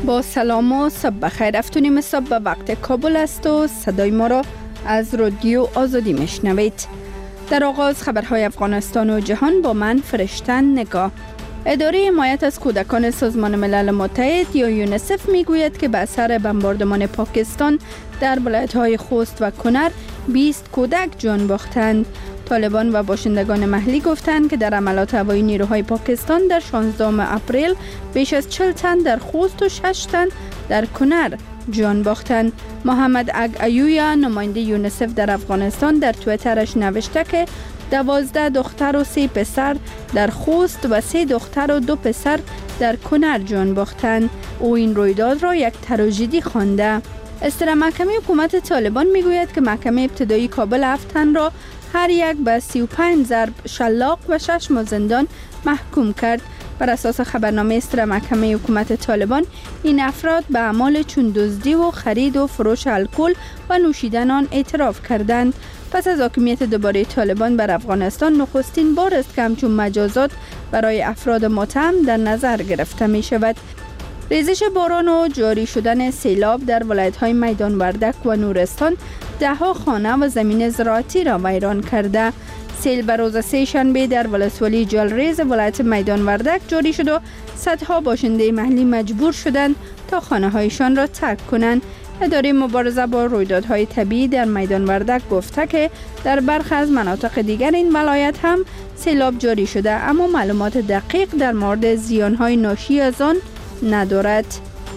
با سلام و صبح بخیر. افتونیم صبح به وقت کابل است و صدای ما را از رادیو آزادی میشنوید. در آغاز خبرهای افغانستان و جهان با من فرشتن نگاه. اداره حمایت از کودکان سازمان ملل متحد یا یونیسف میگوید که به اثر بمباردمان پاکستان در ولایت‌های خوست و کنر 20 کودک جان باختند. طالبان و باشندگان محلی گفتند که در حملات هوایی نیروهای پاکستان در 16 اپریل بیش از 40 تن در خوست و 6 تن در کنر جان باختند. محمد اگ ایویا نماینده یونیسف در افغانستان در توییترش نوشته که 12 دختر و 3 پسر در خوست و 3 دختر و 2 پسر در کنر جان باختند. او این رویداد را یک تراژدی خوانده. اصدار محکمه حکومت طالبان میگوید که محکمه ابتدایی کابل 7 تن را هر یک به 35 ضرب شلاق و 6 ماه زندان محکوم کرد. بر اساس خبرنامه اصدار محکمه حکومت طالبان، این افراد به اعمال چون دزدی و خرید و فروش الکل و نوشیدن آن اعتراف کردند. پس از حاکمیت دوباره طالبان بر افغانستان، نخستین بار است که همچون مجازات برای افراد متهم در نظر گرفته می شود. ریزش باران و جاری شدن سیلاب در ولایت‌های میدان وردک و نورستان ده‌ها خانه و زمین زراعتی را ویران کرده. سیل بر روز سه شنبه در ولسوالی جلریز ولایت میدان وردک جاری شد و صدها باشنده محلی مجبور شدند تا خانه‌هایشان را ترک کنند. اداره مبارزه با رویدادهای طبیعی در میدان وردک گفته که در برخی از مناطق دیگر این ولایت هم سیلاب جاری شده، اما معلومات دقیق در مورد زیان‌های ناشی از آن ندارد.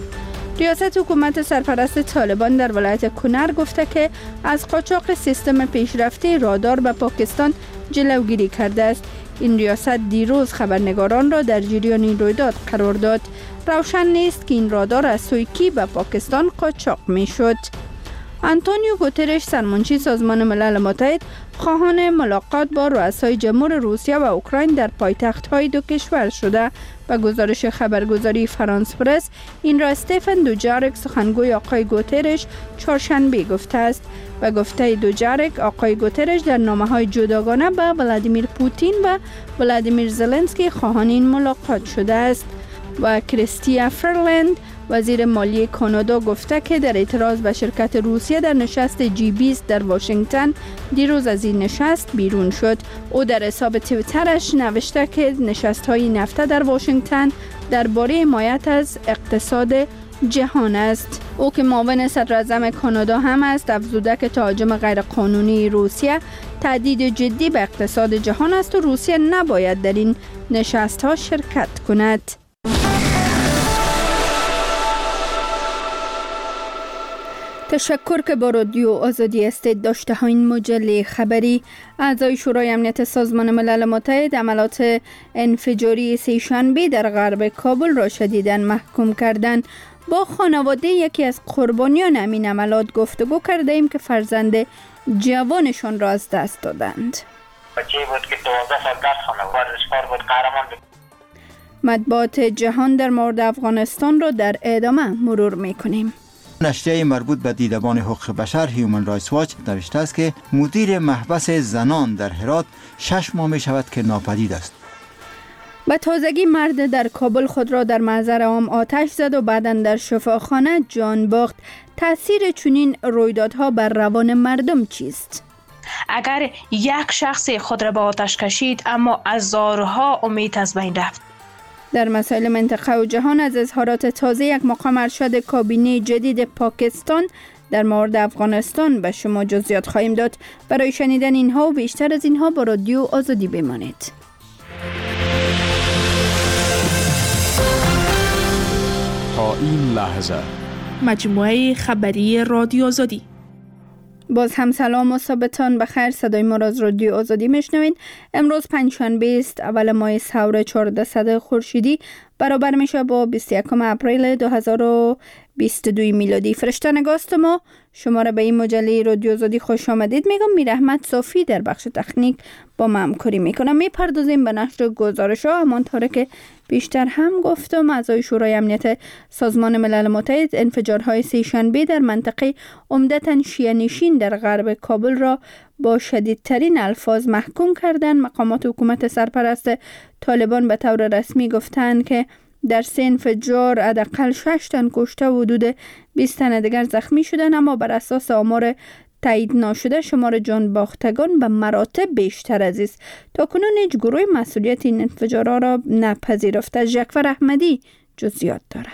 ریاست حکومت سرپرست طالبان در ولایت کنر گفته که از قاچاق سیستم پیشرفته رادار به پاکستان جلوگیری کرده است. این ریاست دیروز خبرنگاران را در جریان این رویداد قرار داد. روشن نیست که این رادار از سوی کی به پاکستان قاچاق می شد. آنتونیو گوترش سرمنشی سازمان ملل متحد خواهان ملاقات با رؤسای جمهور روسیه و اوکراین در پایتخت‌های دو کشور شده. به گزارش خبرگزاری فرانس پرس، این را استفن دوجارک سخنگوی آقای گوترش چهارشنبه گفته است. به گفته دوجارک، آقای گوترش در نامه‌های جداگانه به ولادیمیر پوتین و ولادیمیر زلنسکی خواهان این ملاقات شده است. و کریستیا فرلند وزیر مالی کانادا گفته که در اعتراض به شرکت روسیه در نشست G20 در واشنگتن دیروز از این نشست بیرون شد. او در حساب توییترش نوشته که نشست‌های نفته در واشنگتن درباره حمایت از اقتصاد جهان است. او که معاون صدراعظم کانادا هم است، افزوده که تهاجم غیرقانونی روسیه تهدید جدی به اقتصاد جهان است و روسیه نباید در این نشست‌ها شرکت کند. تشکر که با رادیو آزادی هستید. داشته ها این مجله خبری. اعضای شورای امنیت سازمان ملل متحد عملات انفجاری سه‌شنبه در غرب کابل را شدیداً محکوم کردند. با خانواده یکی از قربانیان همین عملات گفتگو کرده ایم که فرزند جوانشان را از دست دادند. بچه‌ای بود که 12 سال درس خوانده بود، ورزشکار بود، قهرمان بود. مطبوعات جهان در مورد افغانستان را در ادامه مرور می‌کنیم. نشریه مربوط به دیدبان حقوق بشر هیومن رایتس واچ نوشته است که مدیر محبس زنان در هرات 6 ماه می شود که ناپدید است. به تازگی مرد در کابل خود را در محضر عام آتش زد و بعداً در شفاخانه جان باخت. تاثیر چنین رویدادها بر روان مردم چیست؟ اگر یک شخص خود را به آتش کشید، اما هزارها امید از بین رفت. در مسائل منطقه و جهان از اظهارات تازه یک مقام ارشد کابینه جدید پاکستان در مورد افغانستان به شما جزئیات خواهیم داد. برای شنیدن اینها و بیشتر از اینها با رادیو آزادی بمانید. تا این لحظه مجموعه خبری رادیو آزادی. باز هم سلام و صبحتان بخیر. صدای ما را از رادیو آزادی میشنوین. امروز پنجشنبه است، اول ماه سور 1400 خورشیدی، برابر میشه با 21 اپریل 2022 میلادی. فرشته نگاست ما شما را به این مجله رادیو آزادی خوش آمدید میگم. میر احمد صافی در بخش تکنیک با ما همکاری میکنم. میپردازیم به نشر گزارش ها. همانطور که بیشتر هم گفتم، اعضای شورای امنیت سازمان ملل متحد انفجارهای سه‌شنبه در منطقه عمدتاً شیعه نشین در غرب کابل را با شدیدترین الفاظ محکوم کردند. مقامات حکومت سرپرست طالبان به طور رسمی گفتند که در 3 انفجار حداقل 6 تن کشته و حدود 20 تن دیگر زخمی شدند، اما بر اساس آمار تایید نشده شمار جان باختگان به مراتب بیشتر از است. تاکنون هیچ گروه مسئولیت این انفجارها را نپذیرفته. جعفر احمدی جزئیات دارد.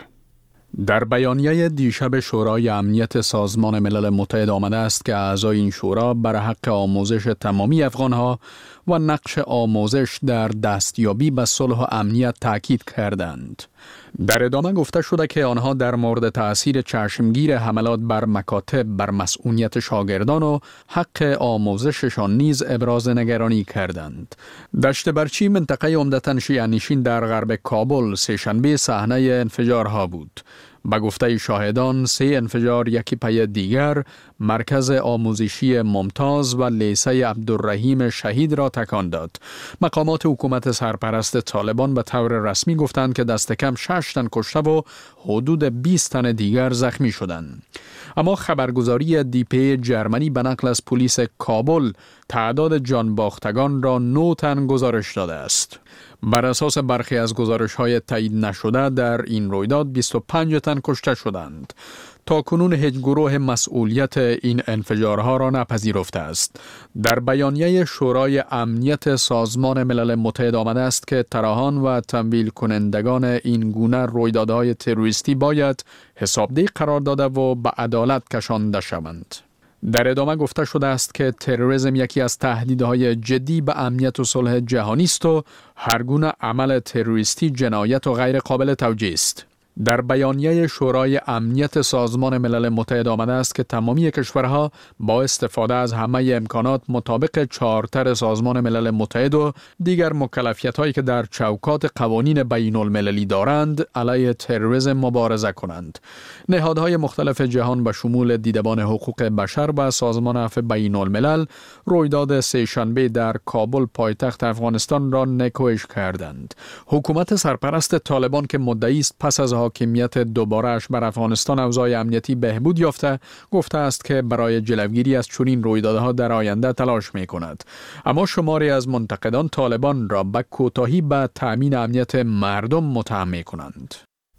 در بیانیه دیشب شورای امنیت سازمان ملل متحد آمده است که اعضای این شورا بر حق آموزش تمامی افغانها و نقش آموزش در دستیابی به صلح و امنیت تاکید کردند. در ادامه گفته شده که آنها در مورد تأثیر چشمگیر حملات بر مکاتب بر مسئولیت شاگردان و حق آموزششان نیز ابراز نگرانی کردند. دشت برچی منطقه عمدتاً شیعه‌نشین در غرب کابل سه‌شنبه صحنه انفجارها بود. به گفته شاهدان 3 انفجار یکی پی دیگر مرکز آموزشی ممتاز و لیسه عبدالرحیم شهید را تکان داد. مقامات حکومت سرپرست طالبان به طور رسمی گفتند که دست کم 6 تن کشته و حدود 20 تن دیگر زخمی شدند. اما خبرگزاری دیپی جرمنی به نقل از پلیس کابل تعداد جان باختگان را 9 تن گزارش داده است. بر اساس برخی از گزارش‌های تایید نشده در این رویداد 25 تن کشته شدند. تا کنون هیچ گروه مسئولیت این انفجارها را نپذیرفته است. در بیانیه شورای امنیت سازمان ملل متحد آمده است که طراحان و تمویل کنندگان این گونه رویدادهای تروریستی باید حسابدهی قرار داده و به عدالت کشانده شوند. در ادامه گفته شده است که تروریسم یکی از تهدیدهای جدی به امنیت و صلح جهانی است و هر گونه عمل تروریستی جنایت و غیر قابل توجیه است. در بیانیه شورای امنیت سازمان ملل متحد آمده است که تمامی کشورها با استفاده از همه امکانات مطابق چارتر سازمان ملل متحد و دیگر مکلفیت‌هایی که در چوکات قوانین بین المللی دارند علیه تروریسم مبارزه کنند. نهادهای مختلف جهان به شمول دیدبان حقوق بشر و سازمان عفو بین الملل رویداد سه‌شنبه در کابل پایتخت افغانستان را نکوهش کردند. حکومت سرپرست طالبان که مدعی است پس از حاکمیت دوباره‌اش بر افغانستان اوضاع امنیتی بهبود یافته، گفته است که برای جلوگیری از چنین رویدادها در آینده تلاش می‌کند. اما شماری از منتقدان طالبان را به کوتاهی به تأمین امنیت مردم متهم می‌کنند.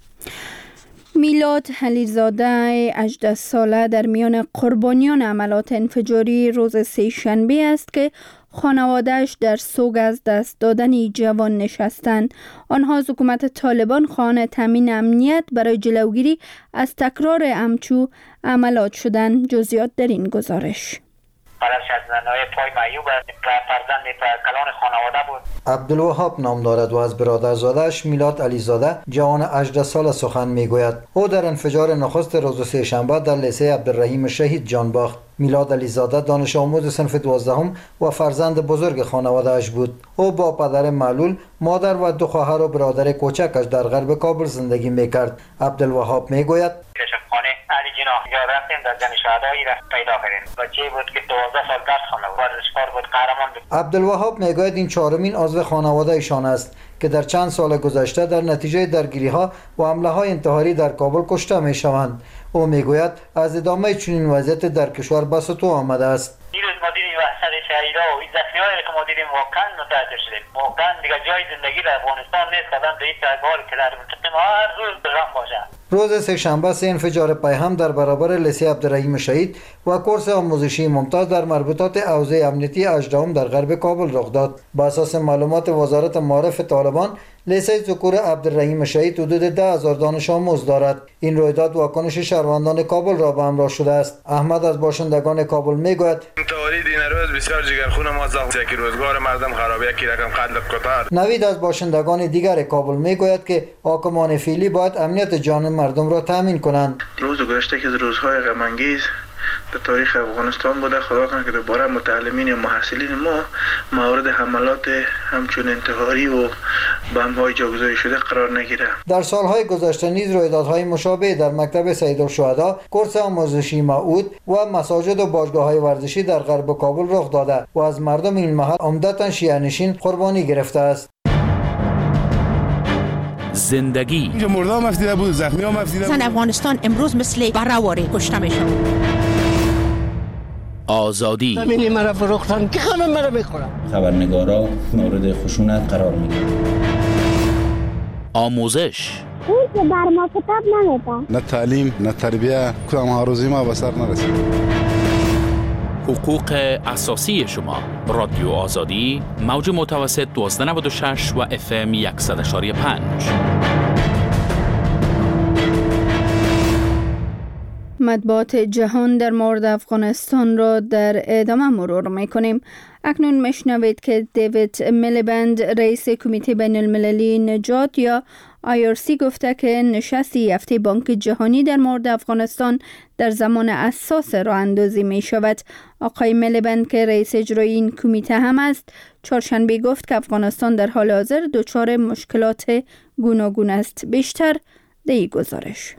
میلاد علیزاده 18 ساله در میان قربانیان عملات انفجاری روز سه‌شنبه است که خانواده‌اش در سوگ از دست دادن جوان نشستند. آنها از حکومت طالبان خواهان تامین امنیت برای جلوگیری از تکرار همچو عملات شدند. جزئیات در این گزارش. کلان خانواده بود. عبدالوهاب نام دارد و از برادرزاده‌اش میلاد علیزاده جوان 18 ساله سخن میگوید. او در انفجار نخست روز سه‌شنبه در لیسه عبدالرحیم شهید جان باخت. میلاد علیزاده دانش آموز صنف 12 و فرزند بزرگ خانواده‌اش بود. او با پدر معلول، مادر و 2 خواهر و برادر کوچکش در غرب کابل زندگی میکرد. عبدالوهاب میگوید علی جناح یا رفتیم در جمع شهدایی را پیدا کردیم. بچه بود که 12 سال درس خوانده بود، ورزشکار بود، قهرمان بود. عبدالوهاب میگوید این 4مین عضو خانواده ایشان است که در چند سال گذشته در نتیجه درگیری‌ها و حمله‌های انتحاری در کابل کشته می‌شوند. او میگوید از ادامه چنین وضعیت در کشور به سطوح آمده است. دیروز ما دیدیم وحشت شهیدا و این زخمی‌هایی که ما دیدیم واقعا متأثر شدیم. واقعا دیگه جای زندگی در افغانستان نیست که آدم به این حال که در منطقه ما هر روز غم باشه. روز سه‌شنبه 3 انفجار پیهم در برابر لیسه عبدالرحیم شهید و کورس آموزشی ممتاز در مربوطات حوزه امنیتی 18 در غرب کابل رخ داد. با اساس معلومات وزارت معارف طالبان، لیسه ذکور عبدالرحیم شهید حدود 10,000 دانش آموز دارد. این رویداد واکنش شهروندان کابل را به همراه شده است. احمد از باشندگان کابل میگوید انتحاری دین روز بسیار جگرخون ما زخم که روزگار مردم خرابه، یکی رقم قتل قطار. نوید از باشندگان دیگر کابل میگوید که حاکمان فعلی باید امنیت جان مردم را تامین کنند. روز گذشته که روزهای غم انگیز در تاریخ افغانستان بوده، خدا کنه که دوباره متعلمین و محصلین ما مورد حملات همچون انتحاری و بمب‌های جاگذاری شده قرار نگیره. در سالهای گذشته نیز رویدادهای مشابه در مکتب سیدالشهدا، کورس آموزشی معود و مساجد و باشگاه‌های ورزشی در غرب کابل رخ داده و از مردم این محل عمدتاً شیعه‌نشین قربانی گرفته است. زندگی اینجا مردم مفیده بود، زخمی ها مفیده بود. زن افغانستان امروز مثل برآوری کشته میشن. آزادی همین مرا فروختن که همه مرا میخورن. خبرنگارا مورد خشونت قرار میگیرن. آموزش. اون که بر ما کتاب نمیده. نه تعلیم نه تربیه، کدام هاروزی ما به سر نرسید. حقوق اساسی شما. رادیو آزادی، موج متوسط 1296 و FM 100.5. مطبوعات جهان در مورد افغانستان را در ادامه مرور میکنیم. اکنون میشنوید که دیوید میلیبند رئیس کمیته بین المللی نجات یا IRC گفته که نشستی هفته بانک جهانی در مورد افغانستان در زمان حساس راه اندازی می شود. آقای میلیبند که رئیس اجرایی این کمیته هم است، چهارشنبه گفت که افغانستان در حال حاضر دچار مشکلات گوناگون است. بیشتر در این گزارش.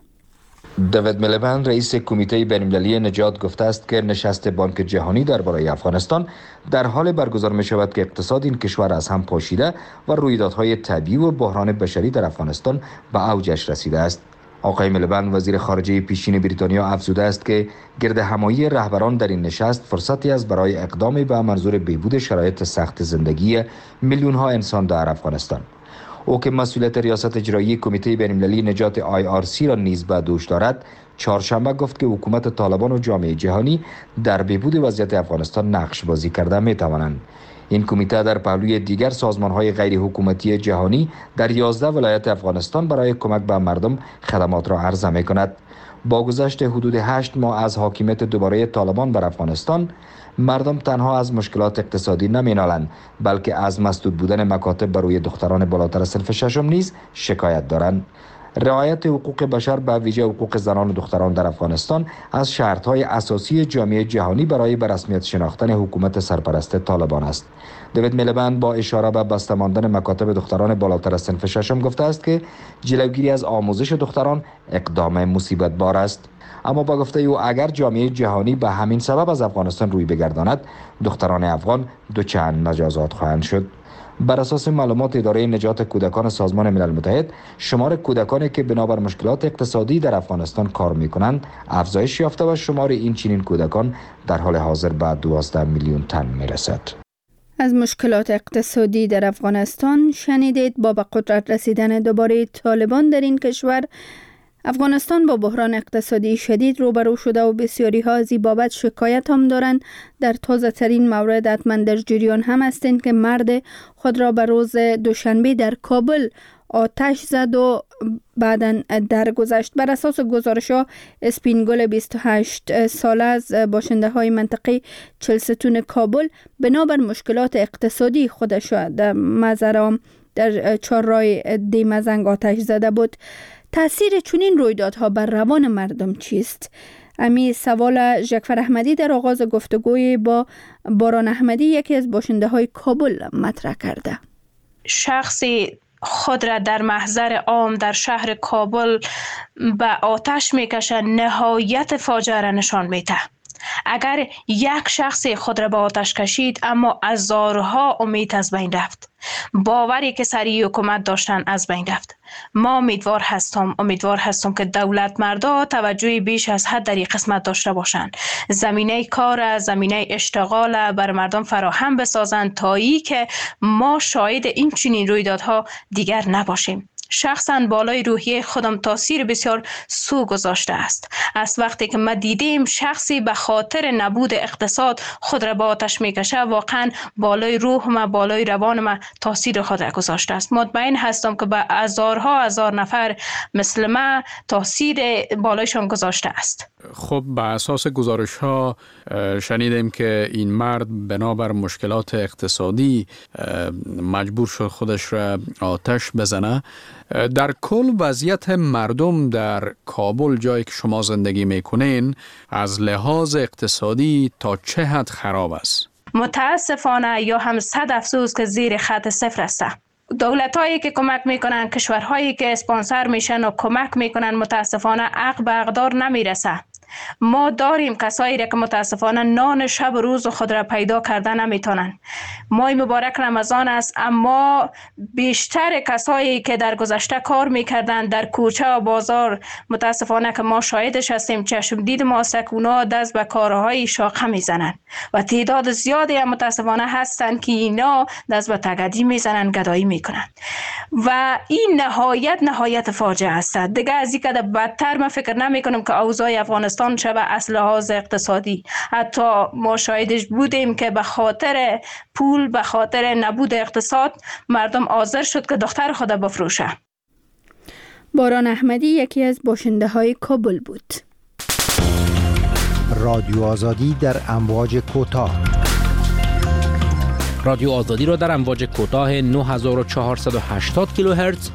دیوید میلیبند رئیس کمیته بین‌المللی نجات گفته است که نشست بانک جهانی درباره افغانستان در حال برگزار می شود که اقتصاد این کشور از هم پاشیده و رویدادهای طبیعی و بحران بشری در افغانستان به اوجش رسیده است. آقای میلیبند وزیر خارجه پیشین بریتانیا افزوده است که گرد همایی رهبران در این نشست فرصتی است برای اقدام به منظور بهبود شرایط سخت زندگی میلیون ها انسان در افغانستان. او که مسئولیت ریاست اجرایی کمیته بین‌المللی نجات IRC را نیز به دوش دارد، چهارشنبه گفت که حکومت طالبان و جامعه جهانی در بهبود وضعیت افغانستان نقش بازی کرده می توانند. این کمیته در پهلوی دیگر سازمان‌های غیر حکومتی جهانی در 11 ولایت افغانستان برای کمک به مردم خدمات را عرضه می کند. با گذشت حدود 8 ماه از حاکمیت دوباره طالبان بر افغانستان، مردم تنها از مشکلات اقتصادی نمینالند، بلکه از مسدود بودن مکاتب برای دختران بالاتر صنف ششم نیز شکایت دارند. رعایت حقوق بشر به ویژه حقوق زنان و دختران در افغانستان از شرط‌های اساسی جامعه جهانی برای به رسمیت شناختن حکومت سرپرست طالبان است. دیوید میلیبند با اشاره به بسته ماندن مکاتب دختران بالاتر از صنف ششم گفته است که جلوگیری از آموزش دختران اقدام مصیبت بار است. اما با گفته او اگر جامعه جهانی به همین سبب از افغانستان روی بگرداند، دختران افغان دوچند مجازات خواهند شد. بر اساس معلومات اداره نجات کودکان سازمان ملل متحد، شمار کودکانی که بنابر مشکلات اقتصادی در افغانستان کار می‌کنند افزایش یافته و شمار این چنین کودکان در حال حاضر به 12 میلیون تن می‌رسد. از مشکلات اقتصادی در افغانستان شنیدید. با به قدرت رسیدن دوباره طالبان در این کشور، افغانستان با بحران اقتصادی شدید روبرو شده و بسیاری ها از این بابت شکایت هم دارند. در تازه ترین مورد حتما در جریان هم هستند که مرد خود را به روز دوشنبه در کابل آتش زد و بعداً درگذشت. بر اساس گزارش ها، اسپینگل 28 ساله از باشنده های منطقه چلستون کابل بنابر مشکلات اقتصادی خودش در مزرعه در چهارراه دیمزنگ آتش زده بود. تأثیر چنین رویدادها بر روان مردم چیست؟ امی سوال جعفر احمدی در آغاز گفتگوی با باران احمدی، یکی از باشنده های کابل، مطرح کرده. شخصی خود را در محضر عام در شهر کابل به آتش میکشه نهایت فاجعه را نشان میده. اگر یک شخص خود را به آتش کشید، اما هزارها امید از بین رفت. باوری که سری حکومت داشتن از بین رفت. ما امیدوار هستم که دولت مردا توجه بیش از حد در این قسمت داشته باشند. زمینه کار، زمینه اشتغال بر مردم فراهم بسازند تا ای که ما شاهد این چنین رویدادها دیگر نباشیم. شخصا بالای روحیه خودم تاثیر بسیار سو گذاشته است. از وقتی که ما دیدیم شخصی به خاطر نبود اقتصاد خود را به آتش میکشه، واقعا بالای روح ما، بالای روان ما تاثیر خود را گذاشته است. مطمئن هستم که به هزار نفر مثل ما تاثیر بالایشان گذاشته است. خب به اساس گزارش ها شنیدیم که این مرد بنابر مشکلات اقتصادی مجبور شد خودش را آتش بزنه. در کل وضعیت مردم در کابل، جایی که شما زندگی میکنین، از لحاظ اقتصادی تا چه حد خراب است؟ متاسفانه یا هم صد افسوس که زیر خط صفر است. دولت‌هایی که کمک میکنن، کشورهایی که اسپانسر میشن و کمک میکنن، متاسفانه عقب به اقدار نمیرسه. ما داریم کسایی را که متاسفانه نان شب و روز خود را پیدا کرده نمیتونن. ماه مبارک رمضان است، اما بیشتر کسایی که در گذشته کار میکردن در کوچه و بازار، متاسفانه که ما شاهدش هستیم، چشم دید ما است که اونا دست به کارهای شاقه میزنن و تعداد زیادی هم متاسفانه هستن که اینا دست به تگدی میزنن، گدایی میکنن و این نهایت فاجعه است. دیگه از این که بدتر من فکر نمی کنم که اوضاع افغانستان شبه از لحاظ اقتصادی. حتی ما شاهدش بودیم که به خاطر پول، به خاطر نبود اقتصاد، مردم حاضر شد که دختر خود بفروشه. باران احمدی یکی از باشنده های کابل بود. رادیو آزادی در امواج کوتاه. رادیو آزادی را در امواج کوتاه 9480 کیلوهرتز،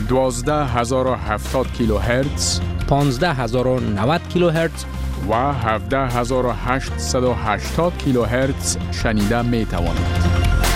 12070 کیلوهرتز، 15090 کیلوهرتز و 17880 کیلوهرتز شنیده می توانید.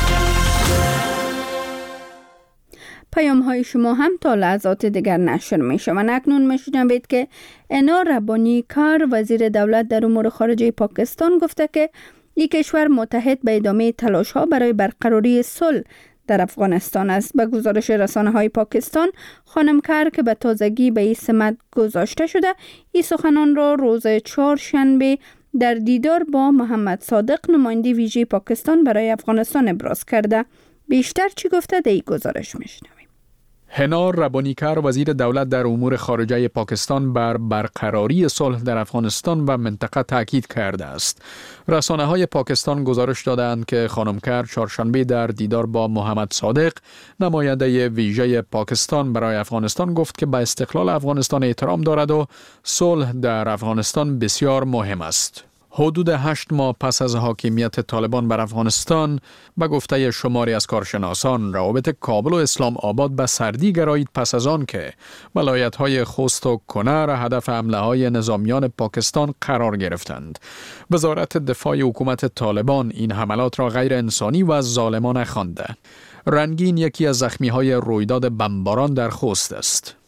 پیام های شما هم تا لحظات دیگر نشر می شوند. اکنون می شنوید که انا ربانی کار، وزیر دولت در امور خارجه پاکستان، گفته که این کشور متحد به ادامه تلاش ها برای برقراری صلح در افغانستان است. به گزارش رسانه های پاکستان، خانم کار که به تازگی به این سمت گذاشته شده، این سخنان را روز چهارشنبه در دیدار با محمد صادق، نماینده ویژه پاکستان برای افغانستان، ابراز کرده. بیشتر چی گفته در این گزارش میشنویم. هنا ربانیکر، وزیر دولت در امور خارجه پاکستان، بر برقراری صلح در افغانستان و منطقه تاکید کرده است. رسانه های پاکستان گزارش دادند که خانم کر چهارشنبه در دیدار با محمد صادق، نماینده ویژه پاکستان برای افغانستان، گفت که به استقلال افغانستان احترام دارد و صلح در افغانستان بسیار مهم است. حدود 8 ماه پس از حاکمیت طالبان بر افغانستان، به گفته شماری از کارشناسان، روابط کابل و اسلام آباد به سردی گرایید پس از آن که ولایت‌های خوست و کنر هدف حمله‌های نظامیان پاکستان قرار گرفتند. وزارت دفاع حکومت طالبان این حملات را غیر انسانی و ظالمانه خوانده. رنگین یکی از زخمی‌های رویداد بمباران در خوست است.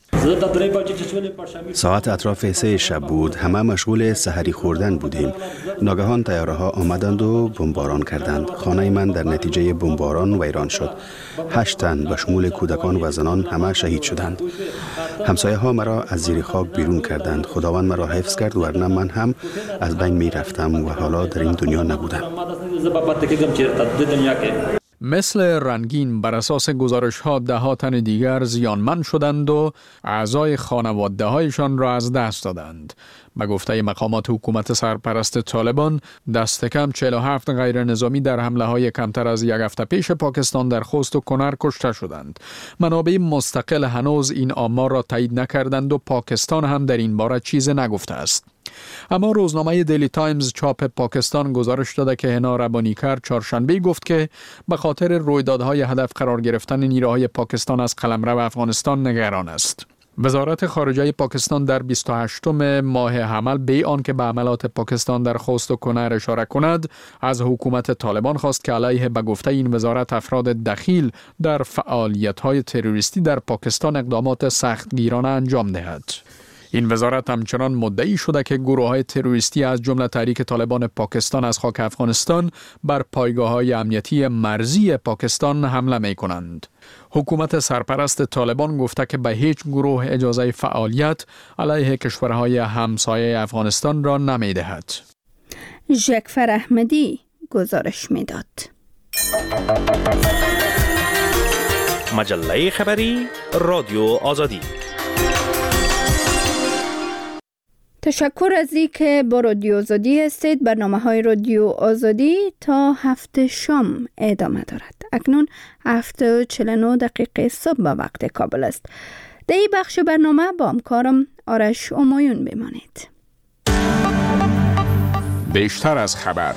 ساعت اطراف 3 شب بود. همه مشغول سحری خوردن بودیم. ناگهان طیاره ها آمدند و بمباران کردند. خانه من در نتیجه بمباران ویران شد. 8 تن به شمول کودکان و زنان همه شهید شدند. همسایه ها مرا از زیر خاک بیرون کردند. خداوند مرا حفظ کرد، ورنه من هم از بین می رفتم و حالا در این دنیا نبودم. مثل رنگین، بر اساس گزارش ها 10 تن دیگر زیانمند شدند و اعضای خانواده هایشان را از دست دادند. به گفته مقامات حکومت سرپرست طالبان، دست کم 47 غیر نظامی در حمله های کمتر از 1 هفته پیش پاکستان در خوست و کنر کشته شدند. منابع مستقل هنوز این آمار را تایید نکردند و پاکستان هم در این باره چیز نگفته است. اما روزنامه دیلی تایمز چاپ پاکستان گزارش داده که هنا ربانیکر چهارشنبه گفت که به خاطر رویدادهای هدف قرار گرفتن نیروهای پاکستان از قلمرو افغانستان نگران است. وزارت خارجه پاکستان در 28 ماه حمل به آن که به عملات پاکستان در خوست و کنر اشاره کند، از حکومت طالبان خواست که علیه به گفته این وزارت افراد دخیل در فعالیت‌های تروریستی در پاکستان اقدامات سختگیرانه انجام دهد. این وزارت همچنان مدعی شده که گروه‌های تروریستی از جمله تحریک طالبان پاکستان از خاک افغانستان بر پایگاه‌های امنیتی مرزی پاکستان حمله می‌کنند. حکومت سرپرست طالبان گفته که به هیچ گروه اجازه فعالیت علیه کشورهای همسایه افغانستان را نمی‌دهد. ژکفر احمدی گزارش می‌داد. مجله خبری رادیو آزادی. تشکر از این که با رادیو آزادی هستید. برنامه‌های رادیو آزادی تا 7 شام ادامه دارد. اکنون 7:49 صبح به وقت کابل است. در این بخش برنامه با همکارم آرش همایون بمانید. بیشتر از خبر.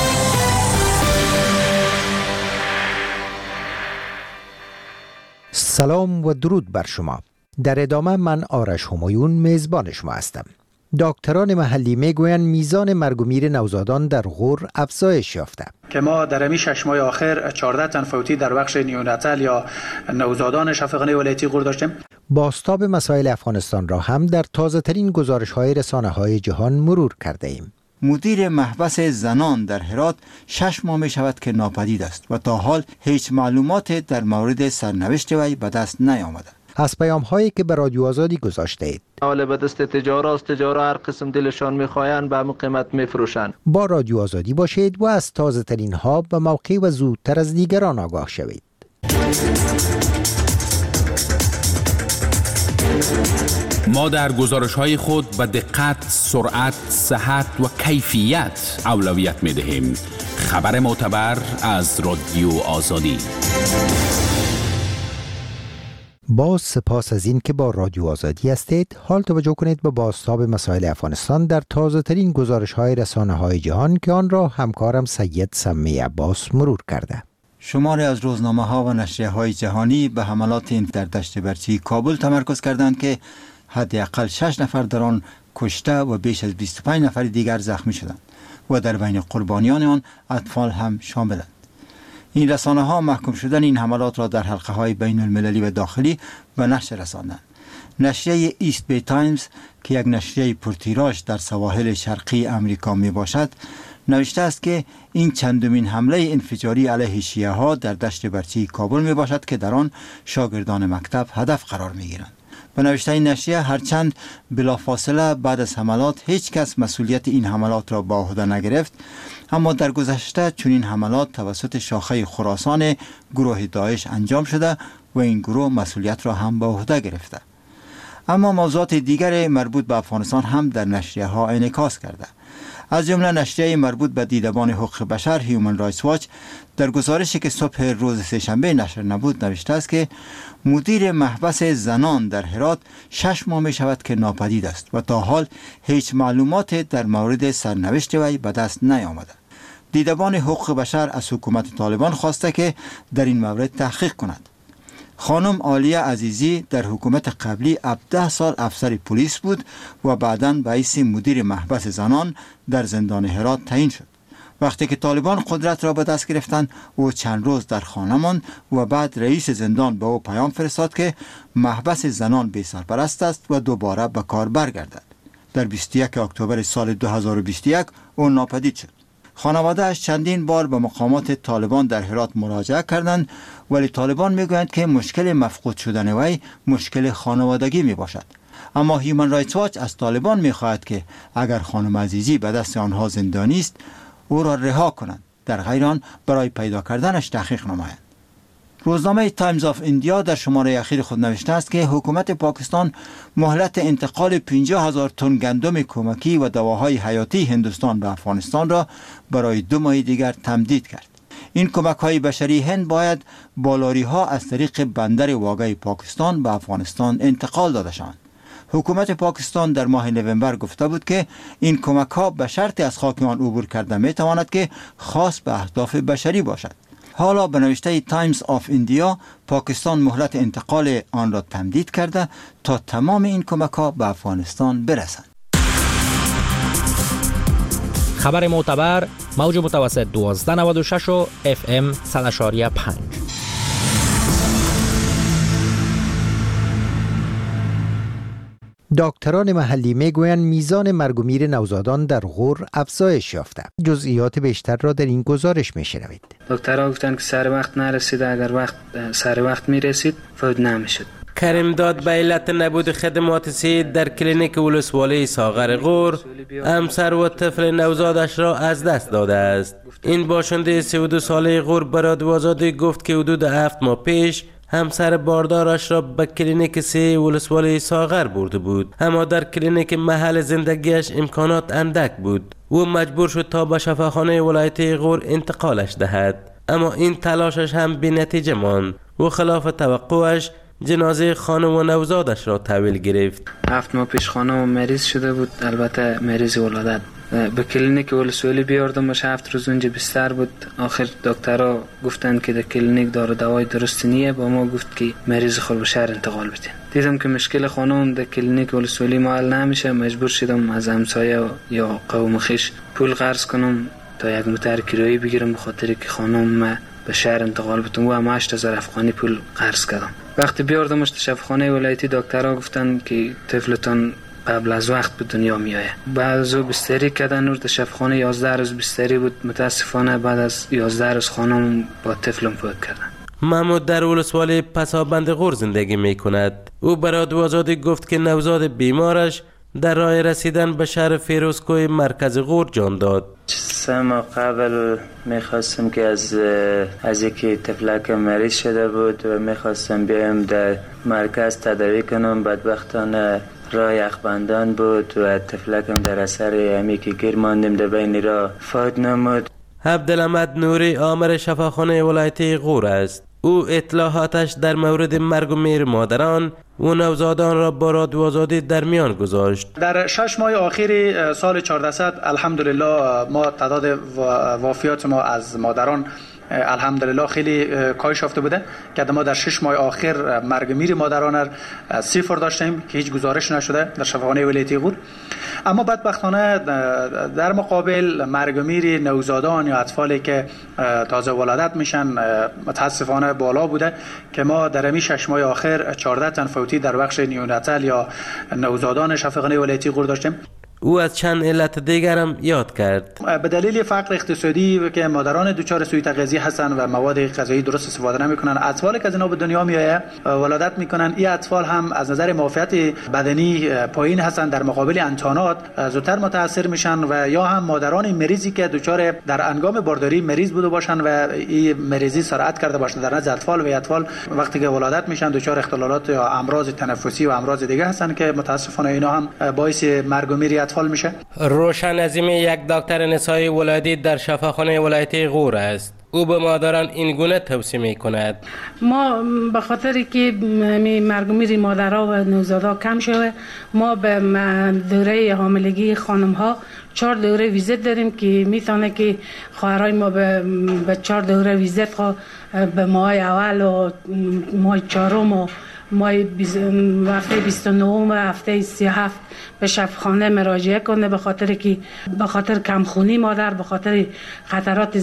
سلام و درود بر شما. در ادامه من آرش همایون میزبان شما هستم. دکتران محلی میگویند میزان مرگ و میر نوزادان در غور افزایش یافته که ما در همین 6 ماه آخر 14 تن فوتی در بخش نیوناتال یا نوزادان شفاخانه ولایتی غور داشتیم. بازتاب مسائل افغانستان را هم در تازه ترین گزارش های رسانه های جهان مرور کرده ایم. مدیر محبس زنان در هرات 6 ماه می شود که ناپدید است و تا حال هیچ معلومات در مورد سرنوشت وی به دست نیامده. از پیام هایی که به رادیو آزادی گذاشته اید. حالا به دست تجار هر قسم دلشان میخواین به همون قیمت میفروشن. با رادیو آزادی باشید و از تازه ترین ها به موقع و زودتر از دیگران آگاه شوید. ما در گزارش‌های خود به دقت، سرعت، صحت و کیفیت اولویت می‌دهیم. خبر معتبر از رادیو آزادی. باز سپاس از این که با رادیو آزادی هستید. حال توجه کنید به بازتاب مسائل افغانستان در تازه ترین گزارش های رسانه های جهان که آن را همکارم سید سمی عباس مرور کرده. شماری از روزنامه ها و نشریه های جهانی به حملات این در دشت برچی کابل تمرکز کردند که حداقل 6 نفر در آن کشته و بیش از 25 نفر دیگر زخمی شدند و در بین قربانیان آن اطفال هم شاملند. این رسانه ها محکوم شدن این حملات را در حلقه های بین المللی و داخلی به نشر رساندند. نشریه ایست بی تایمز که یک نشریه پرتیراژ در سواحل شرقی امریکا می باشد نوشته است که این چندمین حمله انفجاری علیه شیعه ها در دشت برچی کابل می باشد که در آن شاگردان مکتب هدف قرار می گیرند. به نوشته این نشریه هرچند بلافاصله بعد از حملات هیچ کس مسئولیت این حملات را به عهده نگرفت، اما در گذشته چنین حملات توسط شاخه خراسان گروه داعش انجام شده و این گروه مسئولیت را هم به عهده گرفته. اما موضوعات دیگر مربوط به افغانستان هم در نشریه ها انعکاس کرده. از جمله نشریه مربوط به دیدبان حقوق بشر هیومن رایتس واچ در گزارشی که صبح روز سه‌شنبه نشر نبود نوشته است که مدیر محبس زنان در هرات 6 ماه می شود که ناپدید است و تا حال هیچ معلومات در مورد سرنوشت وی به دست نیامده. دیدبان حقوق بشر از حکومت طالبان خواسته که در این مورد تحقیق کند. خانم عالیه عزیزی در حکومت قبلی 17 سال افسر پلیس بود و بعداً به حیث مدیر محبس زنان در زندان هرات تعیین شد. وقتی که طالبان قدرت را به دست گرفتند او چند روز در خانه ماند و بعد رئیس زندان به او پیام فرستاد که محبس زنان بی سرپرست است و دوباره به کار برگردد. در 21 اکتبر سال 2021 او ناپدید شد. خانواده اش چندین بار به مقامات طالبان در هرات مراجعه کردند، ولی طالبان میگویند که مشکل مفقود شدن وی مشکل خانوادگی می باشد. اما هیومن رایتس واچ از طالبان میخواهد که اگر خانم عزیزی به دست آنها زندانی است او را رها کنند، در غیر آن برای پیدا کردنش تحقیق نمایند. روزنامه تایمز آف ایندیا در شماره اخیر خود نوشته است که حکومت پاکستان مهلت انتقال 50,000 تن گندم کمکی و دواهای حیاتی هندوستان به افغانستان را برای 2 ماه دیگر تمدید کرد. این کمک‌های بشری هند باید با لاری‌ها از طریق بندر واگه پاکستان به افغانستان انتقال داده شوند. حکومت پاکستان در ماه نوامبر گفته بود که این کمک‌ها به شرط از خاک آن عبور کرده می‌تواند که خاص به اهداف بشری باشد. حالا به نوشته تایمز آف ایندیا پاکستان مهلت انتقال آن را تمدید کرده تا تمام این کمک‌ها به افغانستان برسند. خبر معتبر موج متوسط 1296 و FM 100.5. دکتران محلی میگویند میزان مرگ و میر نوزادان در غور افزایش یافته. جزئیات بیشتر را در این گزارش میشنوید. دکترها گفتن که سر وقت نرسیده، اگر سر وقت میرسید فوت نمیشد. کریم داد به علت نبود خدمات صحی در کلینیک ولسوالی ساغر غور همسر و طفل نوزادش را از دست داده است. این باشنده 32 ساله غور به رادیو آزادی گفت که حدود 7 ماه پیش همسر باردارش را به کلینیک صحی ولسوالی ساغر برده بود، اما در کلینیک محل زندگیش امکانات اندک بود. او مجبور شد تا به شفاخانه ولایتی غور انتقالش دهد، اما این تلاشش هم بی نتیجه ماند و خلاف توقعش جنازه خانم و نوزادش را تحویل گرفت. 7 ماه پیش خانم مریض شده بود، البته مریض ولادت. به کلینیک ولسوالی بیاردمش، 7 روز اونجا بستر بود. آخر دکترها گفتن که در کلینیک دارو دوای درست نیه، با ما گفت که مریض خود به شهر انتقال بدین. دیدم که مشکل خانم در کلینیک ولسوالی ما حل نمیشه، مجبور شدم از همسایه یا قوم خویش پول قرض کنم تا یک موتر کرایه بگیرم، به خاطر که خانم به شهر انتقال بتم و هم 8000 افغانی پول قرض کردم. وقتی بیاردمش تو شفاخانه ولایتی دکترها گفتن که طفلتون قبل از وقت به دنیا میایه. بعد از او بستری کردن نور در شفاخانه 11 روز بستری بود. متاسفانه بعد از 11 روز خانم با طفلم فوت کردن. محمود در ولسوالی پسابند غور زندگی می کند. او برای رادیو آزادی گفت که نوزاد بیمارش در راه رسیدن به شهر فیروزکوه مرکز غور جان داد. 3 ماه قبل میخواستم که از یکی طفلک مریض شده بود و میخواستم بیایم در مرکز تداوی کنم. بدبختانه راه یخبندان بود و طفلکم در اثر همی که گیر ماندیم در بین راه فوت نمود. عبدالحمد نوری آمر شفاخانه ولایتی غور است. او اطلاعاتش در مورد مرگ و میر مادران و نوزادان را با رادیو آزادی در میان گذاشت. در 6 ماه آخر سال 1400 الحمدلله ما تعداد وفیات ما از مادران الحمدلله خیلی کاهش یافته بوده که ما در 6 ماه آخر مرگ میر مادران 0 داشتیم که هیچ گزارش نشده در شفاخانه ولایتی غور. اما بدبختانه در مقابل مرگ میر نوزادان یا اطفالی که تازه ولادت میشن متاسفانه بالا بوده که ما در همین 6 ماه آخر 14 تن فوتی در بخش نیوناتال یا نوزادان شفاخانه ولایتی غور داشتیم. او از چند علت دیگر هم یاد کرد. به دلیل فقر اقتصادی که مادران دچار سوء تغذیه هستند و مواد غذایی درست استفاده نمیکنن، اطفالی که از اینا به دنیا میآیه ولادت میکنن، این اطفال هم از نظر معافیت بدنی پایین هستند، در مقابل انتانات زودتر متاثر میشن و یا هم مادران مریضی که دچار در انگام بارداری مریض بوده باشن و این مریضی سرعت کرده باشن در نزد اطفال و اطفال وقتی که ولادت میشن دچار اختلالات یا امراض تنفسی و امراض دیگه هستند که متاسفانه اینا هم باعث مرگ و میر اطفال میشه. روشن عظیمی یک دکتر نسایی ولادی در شفاخانه ولایتی غور است. او به مادران این گونه توصیه می کند. ما به خاطر که مرگ و میر مادرها و نوزادها کم شده، ما به دوره حاملگی خانم ها 4 دوره ویزیت داریم که میتونه که خواهرای ما به 4 دوره ویزیت به ماه اول و ماه 4 و ماه هفته 29 و هفته 37 به شفاخانه مراجعه کنه، به خاطر کمخونی مادر، به خاطر خطرات